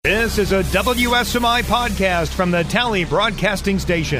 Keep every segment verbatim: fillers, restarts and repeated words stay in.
This is a W S M I podcast from the Tally Broadcasting Station.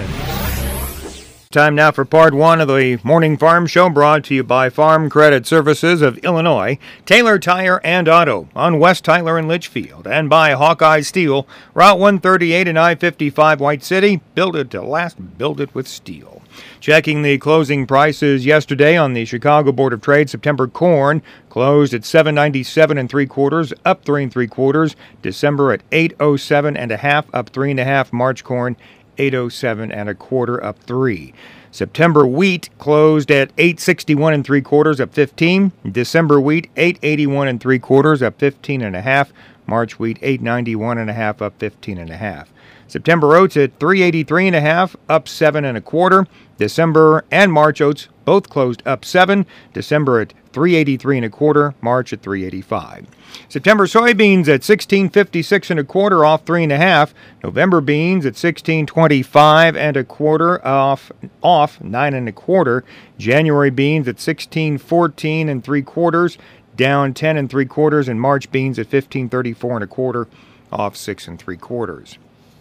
Time now for part one of the Morning Farm Show, brought to you by Farm Credit Services of Illinois, Taylor Tire and Auto on West Tyler and Litchfield, and by Hawkeye Steel, Route one thirty-eight and I fifty-five White City. Build it to last, build it with steel. Checking the closing prices yesterday on the Chicago Board of Trade, September corn closed at seven ninety-seven and three quarters, up three and three quarters. December at eight oh seven and a half, up three and a half. March corn eight oh seven and a quarter, up three. September wheat closed at eight sixty-one and three quarters, up fifteen. December wheat eight eighty-one and three quarters, up fifteen and a half. March wheat eight ninety-one and a half, up fifteen and a half. September oats at three eighty-three and a half, up seven and a quarter. December and March oats both closed up seven. December at three eighty-three and a quarter. March at three eighty-five. September soybeans at sixteen fifty-six and a quarter, off three and a half. November beans at sixteen twenty-five and a quarter, off off nine and a quarter. January beans at sixteen fourteen and three quarters, down ten and three quarters, and March beans at fifteen thirty-four and a quarter, off six and three quarters.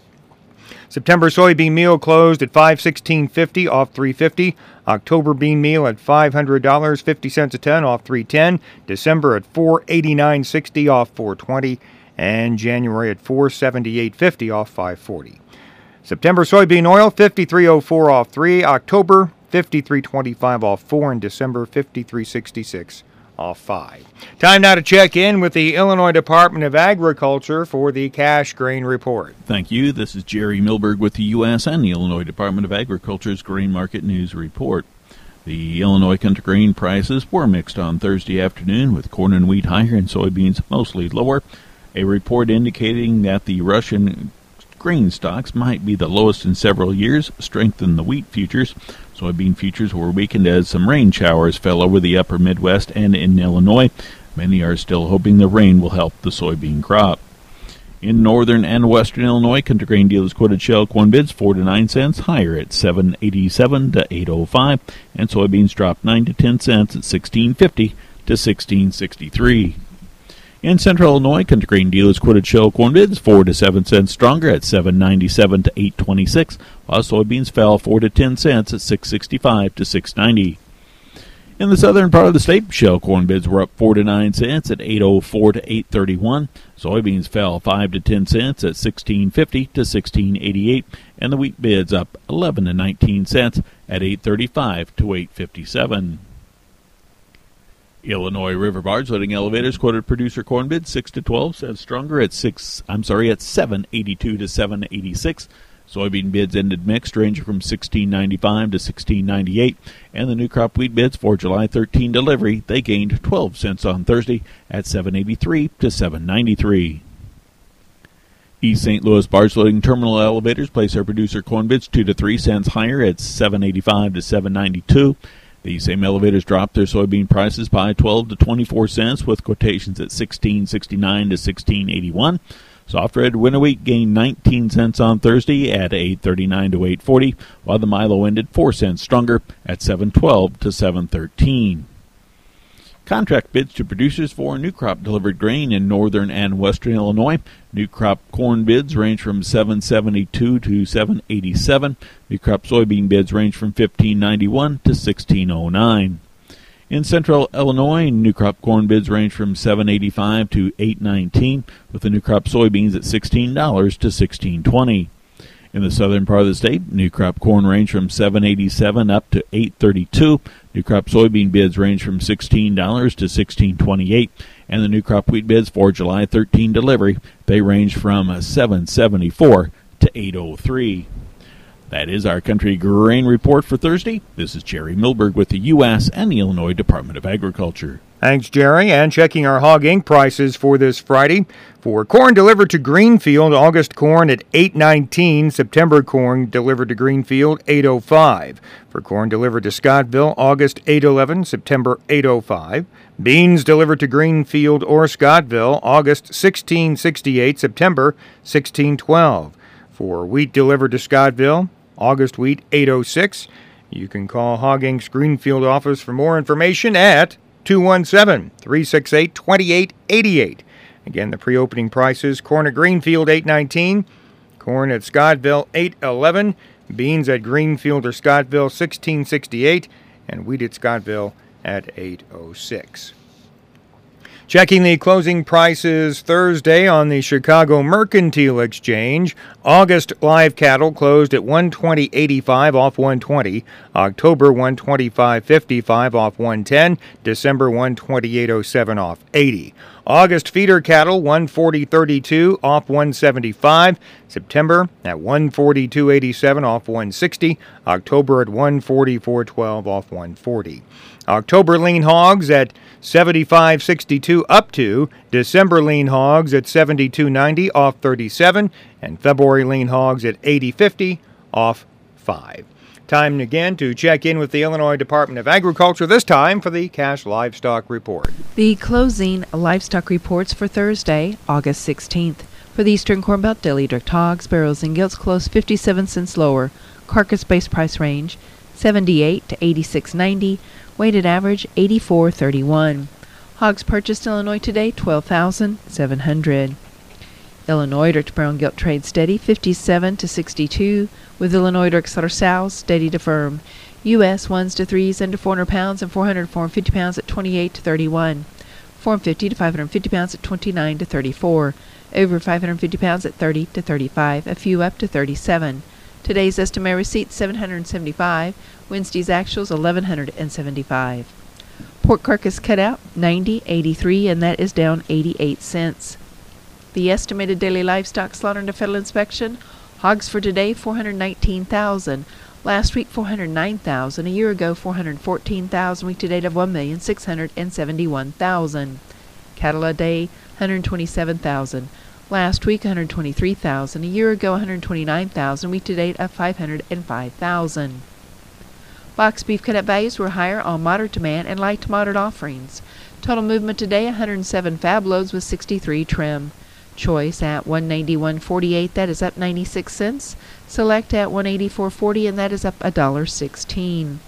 September soybean meal closed at five sixteen fifty, off three fifty. October bean meal at five hundred dollars and fifty cents a ton, off three ten. December at four eighty-nine sixty, off four twenty, and January at four seventy-eight fifty, off five forty. September soybean oil fifty-three oh four, off three. October fifty-three twenty-five, off four, and December fifty-three sixty-six, off five. Time now to check in with the Illinois Department of Agriculture for the cash grain report. Thank you. This is Jerry Milberg with the U S and the Illinois Department of Agriculture's Grain Market News Report. The Illinois country grain prices were mixed on Thursday afternoon, with corn and wheat higher and soybeans mostly lower. A report indicating that the Russian grain stocks might be the lowest in several years strengthened the wheat futures. Soybean futures were weakened as some rain showers fell over the upper Midwest and in Illinois. Many are still hoping the rain will help the soybean crop. In northern and western Illinois, country grain dealers quoted shell corn bids four to nine cents higher at seven eighty-seven to eight oh five, and soybeans dropped nine to ten cents at sixteen fifty to sixteen sixty-three. In central Illinois, country grain dealers quoted shell corn bids four to seven cents stronger at seven ninety-seven to eight twenty-six, while soybeans fell four to ten cents at six sixty-five to six ninety. In the southern part of the state, shell corn bids were up four to nine cents at eight oh four to eight thirty-one. Soybeans fell five to ten cents at sixteen fifty to sixteen eighty-eight, and the wheat bids up eleven to nineteen cents at eight thirty-five to eight fifty-seven. Illinois River barge loading elevators quoted producer corn bids six to twelve cents stronger at six. I'm sorry, at seven eighty-two to seven eighty-six. Soybean bids ended mixed, ranging from sixteen ninety-five to sixteen ninety-eight, and the new crop wheat bids for July thirteenth delivery, they gained twelve cents on Thursday at seven eighty-three to seven ninety-three. East Saint Louis barge loading terminal elevators place their producer corn bids two to three cents higher at seven eighty-five to seven ninety-two. The same elevators dropped their soybean prices by twelve to twenty-four cents, with quotations at sixteen sixty-nine to sixteen eighty-one. Soft red winter wheat gained nineteen cents on Thursday at eight thirty-nine to eight forty, while the Milo ended four cents stronger at seven twelve to seven thirteen. Contract bids to producers for new crop delivered grain in northern and western Illinois. New crop corn bids range from seven seventy-two to seven eighty-seven. New crop soybean bids range from fifteen ninety-one to sixteen oh nine. In central Illinois, new crop corn bids range from seven eighty-five to eight nineteen, with the new crop soybeans at sixteen dollars to sixteen twenty. In the southern part of the state, new crop corn range from seven eighty-seven up to eight thirty-two. New crop soybean bids range from sixteen dollars to sixteen twenty-eight, and the new crop wheat bids for July thirteenth delivery, they range from seven seventy-four to eight oh three. That is our country grain report for Thursday. This is Jerry Milberg with the U S and the Illinois Department of Agriculture. Thanks, Jerry. And checking our hog ink prices for this Friday. For corn delivered to Greenfield, August corn at eight nineteen. September corn delivered to Greenfield, eight oh five. For corn delivered to Scottville, August eight eleven. September eight oh five. Beans delivered to Greenfield or Scottville, August sixteen sixty-eight. September sixteen twelve. For wheat delivered to Scottville, August wheat eight oh six. You can call Hog Incorporated's Greenfield office for more information at two one seven, three six eight, two eight eight eight. Again, the pre-opening prices: corn at Greenfield eight nineteen, corn at Scottville eight eleven, beans at Greenfield or Scottville sixteen sixty-eight, and wheat at Scottville at eight oh six. Checking the closing prices Thursday on the Chicago Mercantile Exchange, August live cattle closed at one twenty eighty-five off one twenty, October one twenty-five fifty-five off one ten, December one twenty-eight oh seven off eighty. August feeder cattle one forty thirty-two off one seventy-five, September at one forty-two eighty-seven off one sixty, October at one forty-four twelve off one forty. October lean hogs at seventy-five sixty-two up to, December lean hogs at seventy-two ninety off thirty-seven, and February lean hogs at eighty fifty off five. Time again to check in with the Illinois Department of Agriculture, this time for the Cash Livestock Report. The closing livestock reports for Thursday, August sixteenth. For the Eastern Corn Belt, daily direct hogs, barrels, and gilts closed fifty-seven cents lower. Carcass base price range seventy-eight to eighty-six ninety. Weighted average eighty-four thirty-one. Hogs purchased in Illinois today twelve thousand seven hundred. Illinois direct brown gilt trade steady fifty-seven to sixty-two, with Illinois direct slaughter sows steady to firm. U S ones to threes under four hundred pounds and four hundred to four hundred fifty pounds at twenty-eight to thirty-one. four hundred fifty to five hundred fifty pounds at twenty-nine to thirty-four. Over five hundred fifty pounds at thirty to thirty-five. A few up to thirty-seven. Today's estimated receipts seven hundred seventy-five. Wednesday's actuals eleven seventy-five. Pork carcass cutout ninety eighty-three, and that is down eighty-eight cents. The estimated daily livestock slaughter under federal inspection: hogs for today four hundred nineteen thousand. Last week four hundred nine thousand. A year ago four hundred fourteen thousand. Week to date of one million six hundred seventy-one thousand. Cattle a day one hundred twenty-seven thousand. Last week one hundred twenty-three thousand. A year ago one hundred twenty-nine thousand. Week to date of five hundred five thousand. Box beef cutout values were higher on moderate demand and light to moderate offerings. Total movement today one hundred seven fab loads with sixty-three trim. Choice at one ninety-one forty-eight, that is up ninety-six cents. Select at one eighty-four forty, and that is up one dollar sixteen.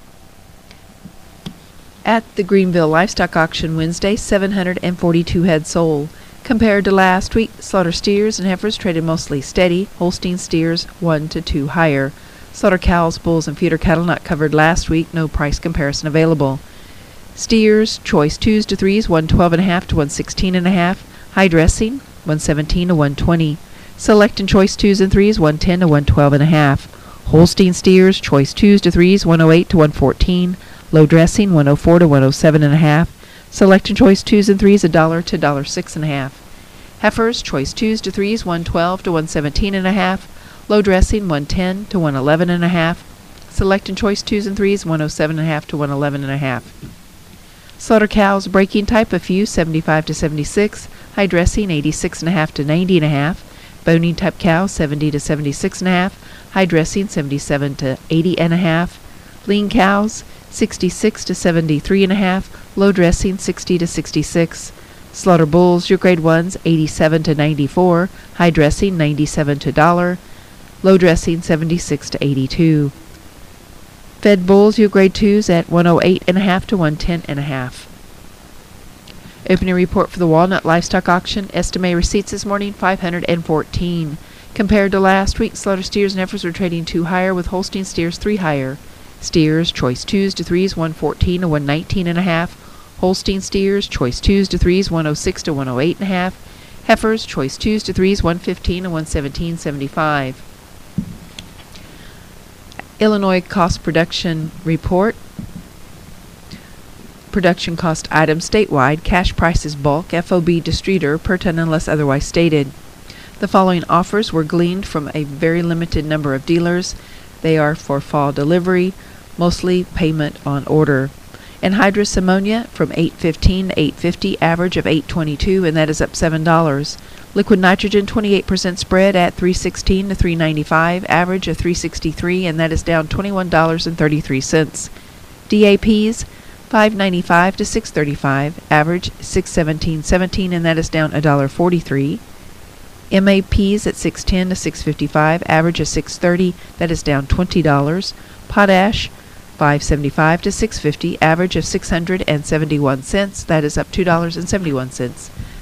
At the Greenville Livestock Auction Wednesday, seven hundred forty-two head sold. Compared to last week, slaughter steers and heifers traded mostly steady. Holstein steers one to two higher. Slaughter cows, bulls, and feeder cattle not covered last week. No price comparison available. Steers, choice twos to threes, one twelve and a half to one sixteen and a half. High dressing, one seventeen to one twenty. Select and choice twos and threes, one ten to one twelve and a half. Holstein steers, choice twos to threes, one oh eight to one fourteen. Low dressing, one oh four to one oh seven and a half. Select and choice twos and threes, a dollar to a dollar six and a half. Heifers, choice twos to threes, one twelve to one seventeen and a half. Low dressing, one ten to one eleven and a half. Select and choice twos and threes, one oh seven and a half to one eleven and a half. Slaughter cows, breaking type, a few, seventy-five to seventy-six. High dressing, eighty-six and a half to ninety and a half. Boning type cow, seventy to seventy-six and a half. High dressing, seventy-seven to eighty and a half. Lean cows, sixty-six to seventy-three and a half. Low dressing, sixty to sixty-six. Slaughter bulls, your grade ones, eighty-seven to ninety-four. High dressing, ninety-seven to one dollar. Low dressing, seventy-six to eighty-two. Fed bulls, your grade twos, at one oh eight and a half to one ten and a half. Opening report for the Walnut Livestock Auction. Estimated receipts this morning, five hundred fourteen. Compared to last week, slaughter steers and heifers were trading two higher, with Holstein steers three higher. Steers, choice twos to threes, one fourteen to one nineteen and a half. Holstein steers, choice twos to threes, one oh six to one oh eight and a half. Heifers, choice twos to threes, one fifteen to one seventeen seventy-five. Illinois Cost Production Report. Production cost items statewide, cash prices bulk, F O B distributor per ton unless otherwise stated. The following offers were gleaned from a very limited number of dealers. They are for fall delivery, mostly payment on order. Anhydrous ammonia from eight fifteen to eight fifty, average of eight twenty-two, and that is up seven dollars. Liquid nitrogen twenty-eight percent spread at three sixteen to three ninety-five, average of three sixty-three, and that is down twenty-one dollars and thirty-three cents. D A Ps five ninety-five to six thirty-five, average six seventeen seventeen, and that is down one dollar forty-three. M A Ps at six ten to six fifty-five, average of six thirty, that is down twenty dollars. Potash five seventy-five to six fifty, average of six hundred seventy-one cents, that is up two dollars and seventy-one cents.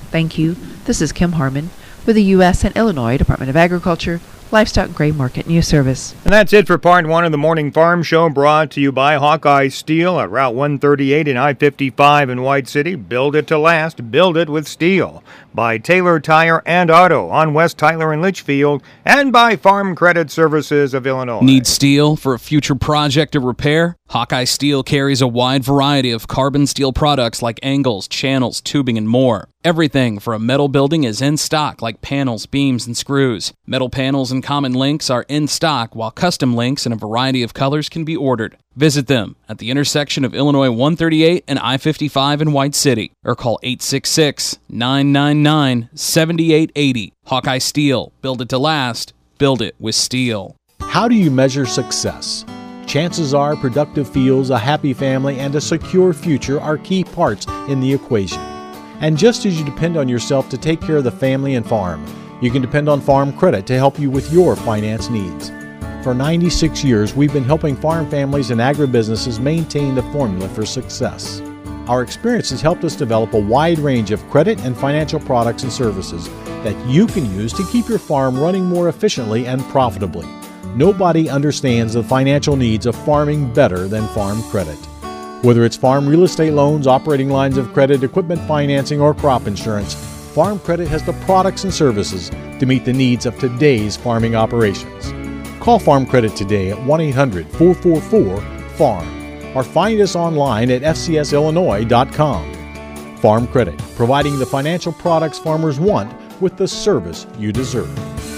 Thank you. This is Kim Harmon with the U S and Illinois Department of Agriculture Livestock Gray Market News Service. And that's it for part one of the Morning Farm Show, brought to you by Hawkeye Steel at Route one thirty-eight and I fifty-five in White City. Build it to last. Build it with steel. By Taylor Tire and Auto on West Tyler and Litchfield. And by Farm Credit Services of Illinois. Need steel for a future project or repair? Hawkeye Steel carries a wide variety of carbon steel products like angles, channels, tubing, and more. Everything for a metal building is in stock, like panels, beams, and screws. Metal panels and common links are in stock, while custom links in a variety of colors can be ordered. Visit them at the intersection of Illinois one thirty-eight and I fifty-five in White City, or call eight six six, nine nine nine, seven eight eight zero. Hawkeye Steel. Build it to last. Build it with steel. How do you measure success? Chances are productive fields, a happy family, and a secure future are key parts in the equation. And just as you depend on yourself to take care of the family and farm, you can depend on Farm Credit to help you with your finance needs. For ninety-six years, we've been helping farm families and agribusinesses maintain the formula for success. Our experience has helped us develop a wide range of credit and financial products and services that you can use to keep your farm running more efficiently and profitably. Nobody understands the financial needs of farming better than Farm Credit. Whether it's farm real estate loans, operating lines of credit, equipment financing, or crop insurance, Farm Credit has the products and services to meet the needs of today's farming operations. Call Farm Credit today at one eight hundred, four four four, farm or find us online at f c s illinois dot com. Farm Credit, providing the financial products farmers want with the service you deserve.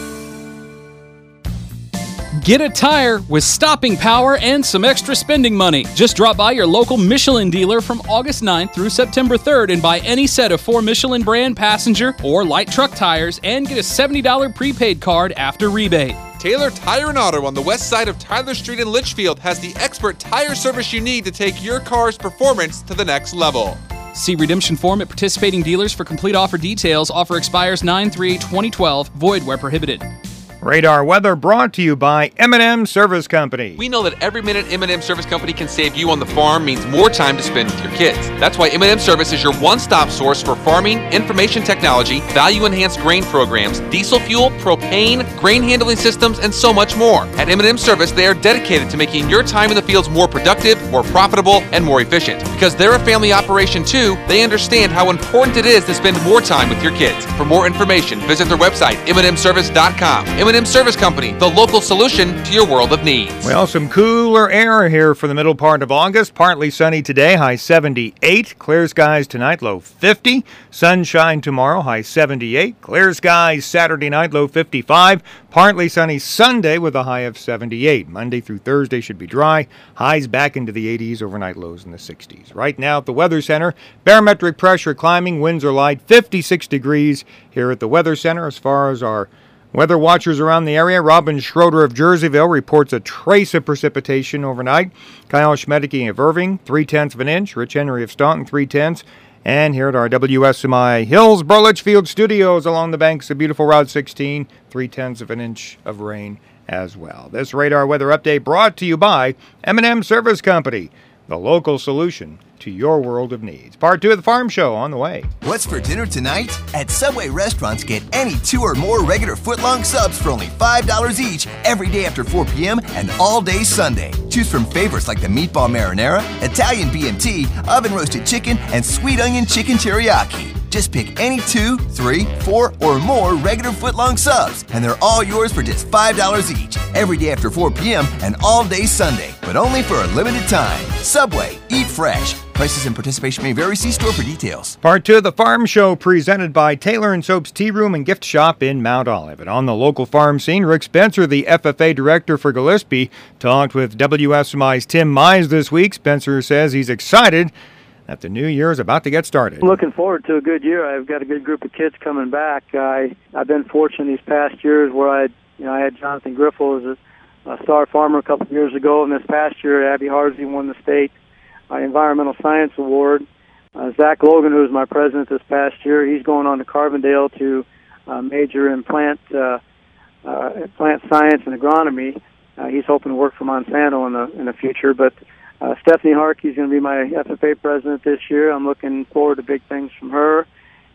Get a tire with stopping power and some extra spending money. Just drop by your local Michelin dealer from August ninth through September third and buy any set of four Michelin brand passenger or light truck tires and get a seventy dollars prepaid card after rebate. Taylor Tire and Auto on the west side of Tyler Street in Litchfield has the expert tire service you need to take your car's performance to the next level. See redemption form at participating dealers for complete offer details. Offer expires nine three twenty twelve. Void where prohibited. Radar weather brought to you by M and M Service Company. We know that every minute M and M Service Company can save you on the farm means more time to spend with your kids. That's why M and M Service is your one-stop source for farming, information technology, value-enhanced grain programs, diesel fuel, propane, grain handling systems, and so much more. At M and M Service, they are dedicated to making your time in the fields more productive, more profitable, and more efficient. Because they're a family operation too, they understand how important it is to spend more time with your kids. For more information, visit their website, m and m service dot com. M and M Service Company, the local solution to your world of needs. Well, some cooler air here for the middle part of August. Partly sunny today, high seventy-eight. Clear skies tonight, low fifty. Sunshine tomorrow, high seventy-eight. Clear skies Saturday night, low fifty-five. Partly sunny Sunday with a high of seventy-eight. Monday through Thursday should be dry. Highs back into the eighties, overnight lows in the sixties. Right now at the Weather Center, barometric pressure climbing, winds are light, fifty-six degrees here at the Weather Center. As far as our weather watchers around the area, Robin Schroeder of Jerseyville reports a trace of precipitation overnight. Kyle Schmedeke of Irving, three-tenths of an inch. Rich Henry of Staunton, three-tenths. And here at our W S M I Hillsborough Litchfield studios along the banks of beautiful Route sixteen, three-tenths of an inch of rain as well. This radar weather update brought to you by M and M Service Company, the local solution to your world of needs. Part two of the Farm Show on the way. What's for dinner tonight? At Subway restaurants, get any two or more regular footlong subs for only five dollars each every day after four p.m. and all day Sunday. Choose from favorites like the meatball marinara, Italian B M T, oven roasted chicken, and sweet onion chicken teriyaki. Just pick any two, three, four, or more regular footlong subs, and they're all yours for just five dollars each every day after four p.m. and all day Sunday, but only for a limited time. Subway, eat fresh. Prices and participation may vary. See store for details. Part two of the Farm Show presented by Taylor and Soap's Tea Room and Gift Shop in Mount Olive. And on the local farm scene, Rick Spencer, the F F A director for Gillespie, talked with W S M I's Tim Mize this week. Spencer says he's excited that the new year is about to get started. I'm looking forward to a good year. I've got a good group of kids coming back. I, I've been fortunate these past years where I, you know, I had Jonathan Griffel as a, a star farmer a couple of years ago, and this past year Abby Harsey won the state uh, environmental science award. Uh, Zach Logan, who was my president this past year, he's going on to Carbondale to uh, major in plant uh, uh, plant science and agronomy. Uh, he's hoping to work for Monsanto in the in the future, but. Uh, Stephanie Harkey's going to be my F F A president this year. I'm looking forward to big things from her.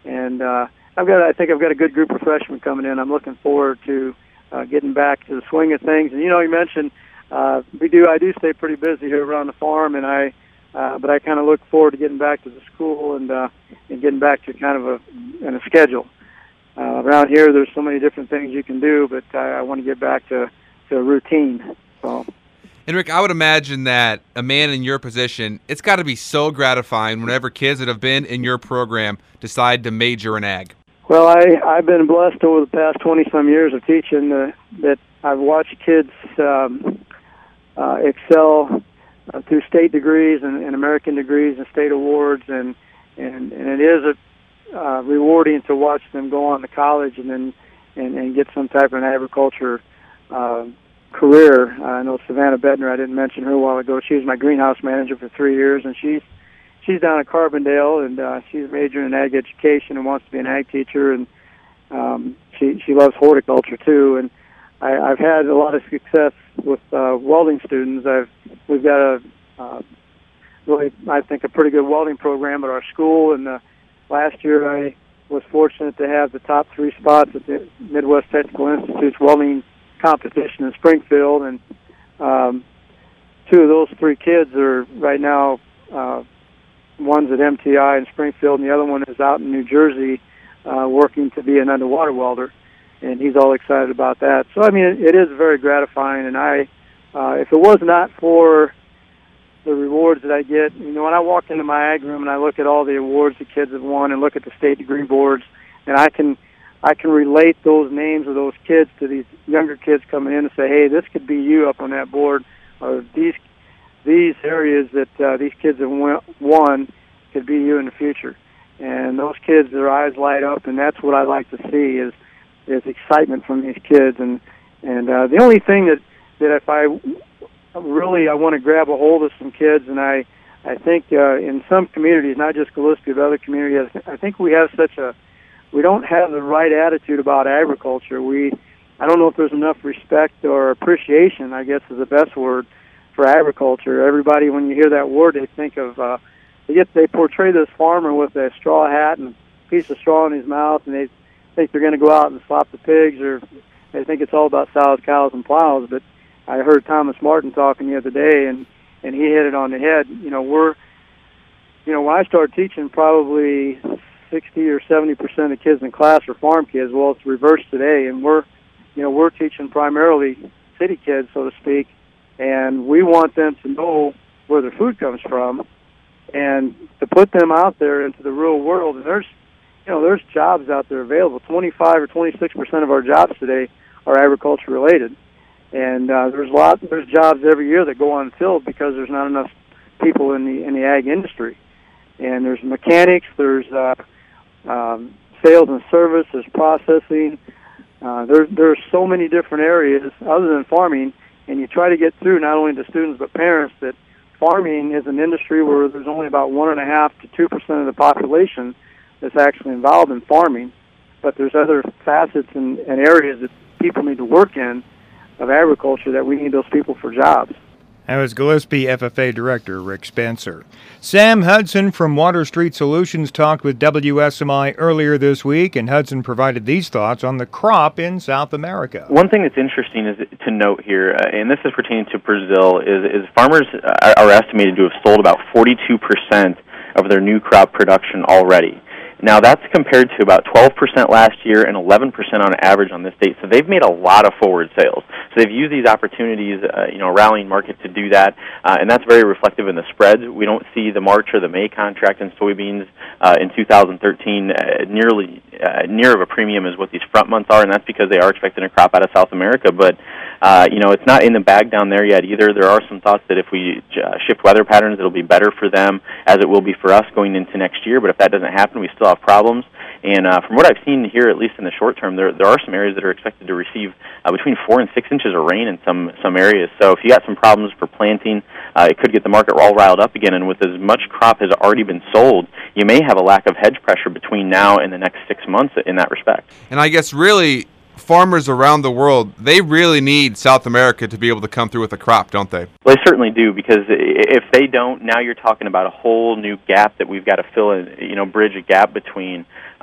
and uh, I've got I think I've got a good group of freshmen coming in. I'm looking forward to uh, getting back to the swing of things. And you know, you mentioned uh, we do I do stay pretty busy here around the farm, and I uh, but I kind of look forward to getting back to the school and uh, and getting back to kind of a in a schedule. Uh, around here, there's so many different things you can do, but I, I want to get back to, to a routine. So. And Rick, I would imagine that a man in your position, it's got to be so gratifying whenever kids that have been in your program decide to major in ag. Well, I, I've been blessed over the past twenty-some years of teaching uh, that I've watched kids um, uh, excel uh, through state degrees and, and American degrees and state awards, and, and, and it is a Uh, rewarding to watch them go on to college and then and, and get some type of an agriculture uh, career. Uh, I know Savannah Bettner, I didn't mention her a while ago. She was my greenhouse manager for three years, and she's she's down at Carbondale, and uh, she's majoring in ag education and wants to be an ag teacher, and um, she she loves horticulture too. And I, I've had a lot of success with uh, welding students. I've we've got a uh, really I think a pretty good welding program at our school, and uh, last year, I was fortunate to have the top three spots at the Midwest Technical Institute's welding competition in Springfield, and um, two of those three kids are right now, uh, one's at M T I in Springfield, and the other one is out in New Jersey uh, working to be an underwater welder, and he's all excited about that. So, I mean, it, it is very gratifying, and I, uh, if it was not for the rewards that I get, you know, when I walk into my ag room and I look at all the awards the kids have won and look at the state degree boards, and I can I can relate those names of those kids to these younger kids coming in and say, hey, this could be you up on that board, or these these areas that uh, these kids have won could be you in the future. And those kids, their eyes light up, and that's what I like to see is is excitement from these kids. And and uh, the only thing that that if I really, I want to grab a hold of some kids, and I, I think uh, in some communities, not just Gillespie, but other communities, I think we have such a, we don't have the right attitude about agriculture. We, I don't know if there's enough respect or appreciation, I guess is the best word, for agriculture. Everybody, when you hear that word, they think of, uh, they get, they portray this farmer with a straw hat and a piece of straw in his mouth, and they think they're going to go out and slop the pigs, or they think it's all about sows, cows, and plows, but I heard Thomas Martin talking the other day, and, and he hit it on the head. You know, we're, you know, when I started teaching, probably sixty or seventy percent of the kids in class are farm kids. Well, it's reversed today, and we're, you know, we're teaching primarily city kids, so to speak, and we want them to know where their food comes from, and to put them out there into the real world. And there's, you know, there's jobs out there available. twenty-five or twenty-six percent of our jobs today are agriculture related. And uh, there's lots, there's jobs every year that go unfilled because there's not enough people in the in the ag industry. And there's mechanics, there's uh, um, sales and service, there's processing. Uh, there there's so many different areas other than farming, and you try to get through not only to students but parents that farming is an industry where there's only about one and a half to two percent of the population that's actually involved in farming. But there's other facets and, and areas that people need to work in of agriculture that we need those people for jobs. That was Gillespie F F A Director Rick Spencer. Sam Hudson from Water Street Solutions talked with W S M I earlier this week, and Hudson provided these thoughts on the crop in South America. One thing that's interesting is to note here, uh, and this is pertaining to Brazil, is, is farmers are estimated to have sold about forty-two percent of their new crop production already. Now, that's compared to about twelve percent last year and eleven percent on average on this date. So they've made a lot of forward sales. So they've used these opportunities, uh, you know, rallying market to do that, uh, and that's very reflective in the spreads. We don't see the March or the May contract in soybeans uh, in two thousand thirteen uh, nearly uh, near of a premium as what these front months are, and that's because they are expecting a crop out of South America. But, uh, you know, it's not in the bag down there yet either. There are some thoughts that if we uh, shift weather patterns, it'll be better for them as it will be for us going into next year. But if that doesn't happen, we still have problems. And uh, from what I've seen here, at least in the short term, there there are some areas that are expected to receive uh, between four and six inches of rain in some some areas. So if you got some problems for planting, uh, it could get the market all riled up again. And with as much crop has already been sold, you may have a lack of hedge pressure between now and the next six months in that respect. And I guess really, farmers around the world, they really need South America to be able to come through with a crop, don't they? Well, they certainly do, because if they don't, now you're talking about a whole new gap that we've got to fill in, you know, bridge a gap between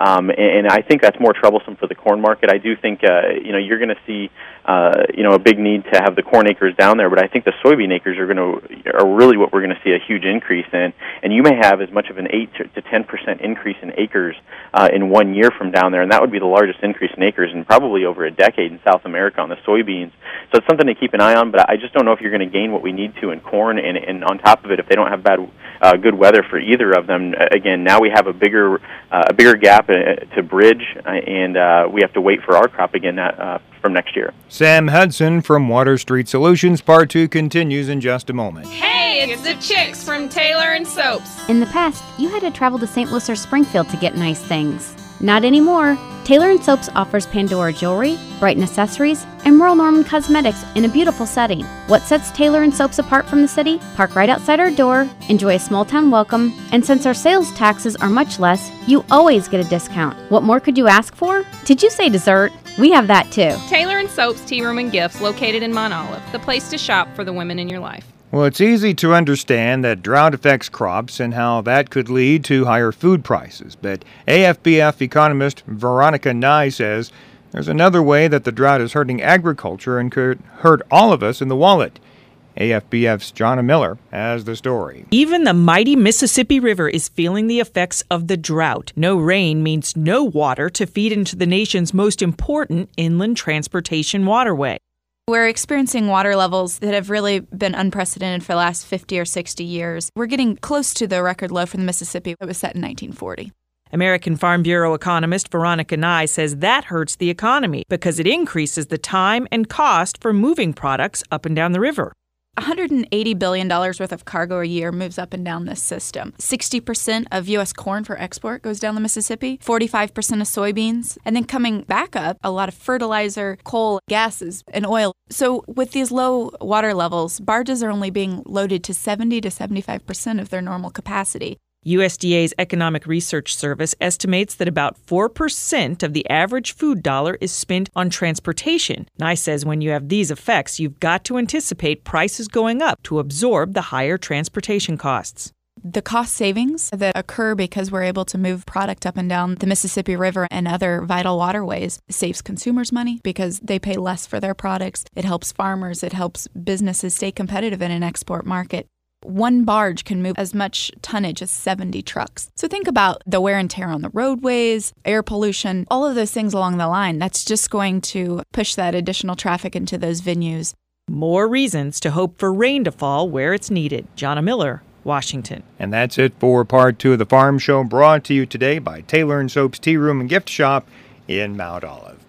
Um, and, and I think that's more troublesome for the corn market. I do think, uh, you know, you're going to see, uh, you know, a big need to have the corn acres down there, but I think the soybean acres are going to, are really what we're going to see a huge increase in. And you may have as much of an eight to ten percent increase in acres uh, in one year from down there, and that would be the largest increase in acres in probably over a decade in South America on the soybeans. So it's something to keep an eye on, but I just don't know if you're going to gain what we need to in corn, and, and on top of it, if they don't have bad, uh, good weather for either of them, again, now we have a bigger, uh, a bigger gap to bridge, uh, and uh, we have to wait for our crop again uh, from next year. Sam Hudson from Water Street Solutions. Part two continues in just a moment. Hey, it's the chicks from Taylor and Soaps. In the past, you had to travel to Saint Louis or Springfield to get nice things. Not anymore. Taylor and Soaps offers Pandora jewelry, Brighton accessories, and Merle Norman cosmetics in a beautiful setting. What sets Taylor and Soaps apart from the city? Park right outside our door, enjoy a small town welcome, and since our sales taxes are much less, you always get a discount. What more could you ask for? Did you say dessert? We have that too. Taylor and Soaps Tea Room and Gifts, located in Mount Olive, the place to shop for the women in your life. Well, it's easy to understand that drought affects crops and how that could lead to higher food prices. But A F B F economist Veronica Nye says there's another way that the drought is hurting agriculture and could hurt all of us in the wallet. A F B F's Jonna Miller has the story. Even the mighty Mississippi River is feeling the effects of the drought. No rain means no water to feed into the nation's most important inland transportation waterway. We're experiencing water levels that have really been unprecedented for the last fifty or sixty years. We're getting close to the record low for the Mississippi that was set in nineteen forty. American Farm Bureau economist Veronica Nye says that hurts the economy because it increases the time and cost for moving products up and down the river. one hundred eighty billion dollars worth of cargo a year moves up and down this system. sixty percent of U S corn for export goes down the Mississippi, forty-five percent of soybeans, and then coming back up, a lot of fertilizer, coal, gases, and oil. So with these low water levels, barges are only being loaded to seventy to seventy-five percent of their normal capacity. U S D A's Economic Research Service estimates that about four percent of the average food dollar is spent on transportation. Nye says when you have these effects, you've got to anticipate prices going up to absorb the higher transportation costs. The cost savings that occur because we're able to move product up and down the Mississippi River and other vital waterways saves consumers money because they pay less for their products. It helps farmers. It helps businesses stay competitive in an export market. One barge can move as much tonnage as seventy trucks. So think about the wear and tear on the roadways, air pollution, all of those things along the line. That's just going to push that additional traffic into those venues. More reasons to hope for rain to fall where it's needed. Jonna Miller, Washington. And that's it for part two of the Farm Show, brought to you today by Taylor and Soaps Tea Room and Gift Shop in Mount Olive.